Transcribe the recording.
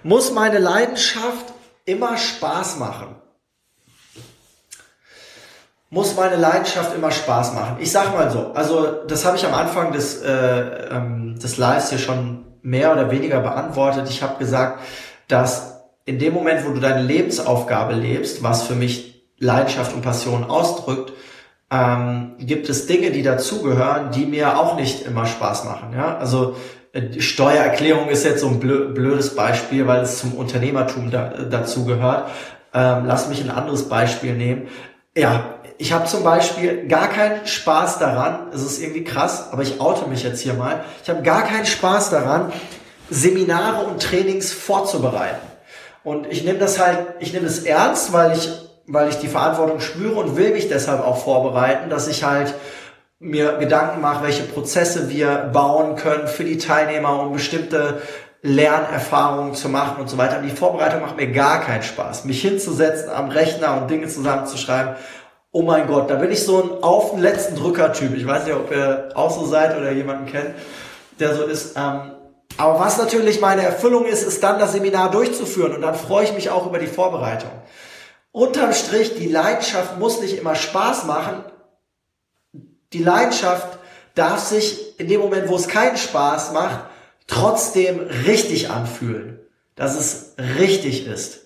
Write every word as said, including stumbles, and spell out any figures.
Muss meine Leidenschaft immer Spaß machen? Muss meine Leidenschaft immer Spaß machen? Ich sag mal so, also das habe ich am Anfang des, äh, ähm, des Lives hier schon mehr oder weniger beantwortet. Ich habe gesagt, dass in dem Moment, wo du deine Lebensaufgabe lebst, was für mich Leidenschaft und Passion ausdrückt, ähm, gibt es Dinge, die dazugehören, die mir auch nicht immer Spaß machen. Ja, also äh, Steuererklärung ist jetzt so ein blö- blödes Beispiel, weil es zum Unternehmertum da, dazu gehört. Ähm, lass mich ein anderes Beispiel nehmen. Ja, ich habe zum Beispiel gar keinen Spaß daran, es ist irgendwie krass, aber ich oute mich jetzt hier mal, ich habe gar keinen Spaß daran, Seminare und Trainings vorzubereiten. Und ich nehme das halt, ich nehme es ernst, weil ich, weil ich die Verantwortung spüre und will mich deshalb auch vorbereiten, dass ich halt mir Gedanken mache, welche Prozesse wir bauen können für die Teilnehmer, um bestimmte Lernerfahrungen zu machen und so weiter. Und die Vorbereitung macht mir gar keinen Spaß. Mich hinzusetzen am Rechner und Dinge zusammenzuschreiben, oh mein Gott, da bin ich so ein auf den letzten Drücker-Typ. Ich weiß nicht, ob ihr auch so seid oder jemanden kennt, der so ist. Ähm, aber was natürlich meine Erfüllung ist, ist dann das Seminar durchzuführen. Und dann freue ich mich auch über die Vorbereitung. Unterm Strich, die Leidenschaft muss nicht immer Spaß machen. Die Leidenschaft darf sich in dem Moment, wo es keinen Spaß macht, trotzdem richtig anfühlen. Dass es richtig ist.